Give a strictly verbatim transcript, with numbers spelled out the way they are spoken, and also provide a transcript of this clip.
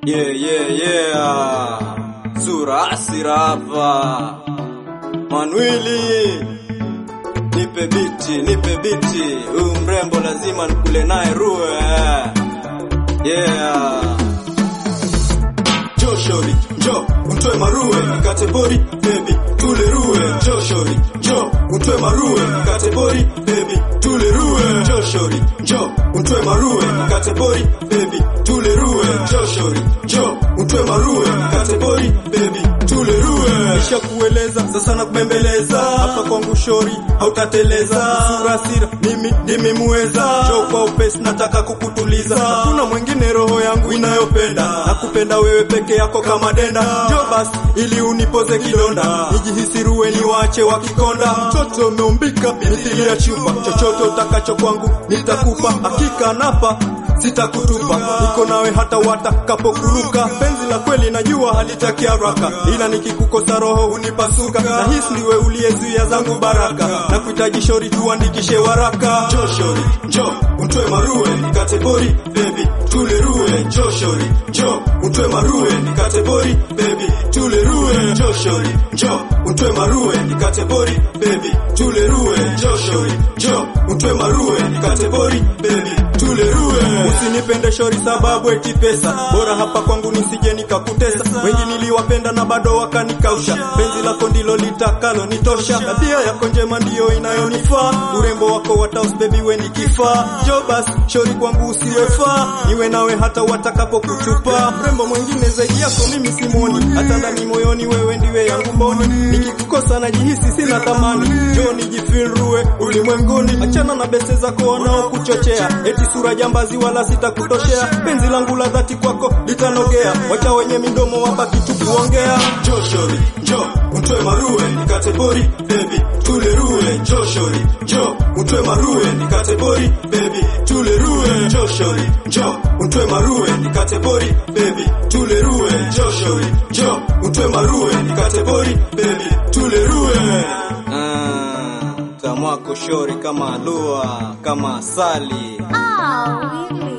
Yeah, yeah, yeah. Sura asira hapa. Manuili. Nipe biti, nipe biti. Huyu mrembo lazima nikule naye ruwe. Yeah. Joshori, jo, untoe maruwe, nikate bori, baby, tule ruwe. Joshori, jo, untoe maruwe, nikate bori, baby, tule ruwe. Joshori, jo, untoe maruwe, nikate bori, baby, tule ruwe. Joshori, jo, untoe maruwe, nikate bori, baby, tule ruwe. Nisha kueleza, sasa na kubembeleza. Hapa kwangu shori, hautateleza. Sura sira, mimi ndimi muweza. Jo kwa upesi, nataka kukutuliza. Hakuna mwingine roho yangu inayopenda. Nakupenda wewe peke yako kama denda. Jo basi, ili unipoze kidonda. Nijihisi ruwe ni wache wakikonda. Mtoto umeumbika, mithili ya chupa. Chochote utakacho kwangu, nitakupa. Hakika napa, sitakutupa. Niko nawe hata watakapokuruka. Penzi la kweli najua halitaki haraka. Ila nikikukosa roho unipasuka. Na hisi ndiwe uliyezuia zangu baraka. Na kuhitaji shori tuandikishe waraka. Joshori, jo, untoe maruwe, nikate bori, baby, tule ruwe. Joshori, jo, untoe maruwe, nikate bori, baby, tule ruwe. Joshori, jo, untoe maruwe, nikate bori, baby, tule ruwe. Joshori, jo, untoe maruwe, nikate bori, baby, tule ruwe. Usinipende shori sababu eti pesa. Bora hapa kwangu nisije nikakutesa. Wengi niliwapenda na bado wakanikausha. Penzi lako ndilo litakalo nitosha. Tabia yako njema ndiyo inayonifaa. Urembo wako wataus baby we ni kifaa. Jo basi shori kwangu usiwefaa. Niwe nawe hata watakapo kutupa. Mrembo mwingine zaidi yako mimi simoni. Hata ndani moyoni wewe ndiwe yangu mboni. Nikikukosa najihisi sina thamani. Jo nijifeel ruwe ulimwenguni. Achana na bese zako wanaokuchochea. Eti sura jambazi wala sitakutoshea. Penzi langu la dhati kwako litanogea. Wacha wenye midomo wabaki tu kuongea. Joshori, jo, untoe maruwe, nikate bori, baby, tule ruwe. Joshori, jo, untoe maruwe, nikate bori, baby, tule ruwe. Joshori, jo, untoe maruwe, nikate bori, baby, tule ruwe. Joshori, jo, untoe maruwe, nikate bori, baby, tule ruwe. Ah, tamwako shori kama alua, kama asali. Ah, really?